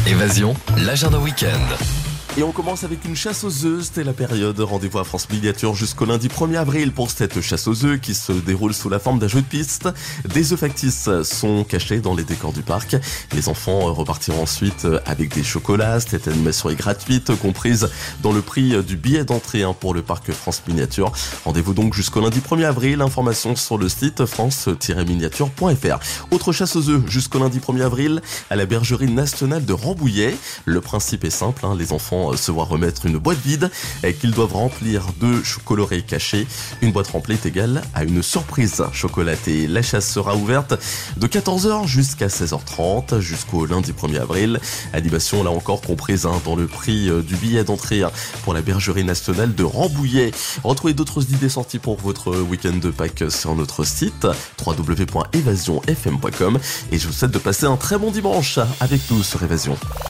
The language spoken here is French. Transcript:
Évasion, l'agenda week-end. Et on commence avec une chasse aux œufs, c'était la période. Rendez-vous à France Miniature jusqu'au lundi 1er avril pour cette chasse aux œufs qui se déroule sous la forme d'un jeu de piste. Des œufs factices sont cachés dans les décors du parc. Les enfants repartiront ensuite avec des chocolats. Cette animation est gratuite, comprise dans le prix du billet d'entrée pour le parc France Miniature. Rendez-vous donc jusqu'au lundi 1er avril. Information sur le site france-miniature.fr. Autre chasse aux œufs jusqu'au lundi 1er avril à la bergerie nationale de Rambouillet. Le principe est simple, les enfants se voient remettre une boîte vide qu'ils doivent remplir d'œufs colorés cachés. Une boîte remplie est égale à une surprise chocolatée. La chasse sera ouverte de 14h jusqu'à 16h30 jusqu'au lundi 1er avril. Animation là encore comprise dans le prix du billet d'entrée pour la bergerie nationale de Rambouillet. Retrouvez d'autres idées sorties pour votre week-end de Pâques sur notre site www.evasionfm.com et je vous souhaite de passer un très bon dimanche avec nous sur Évasion.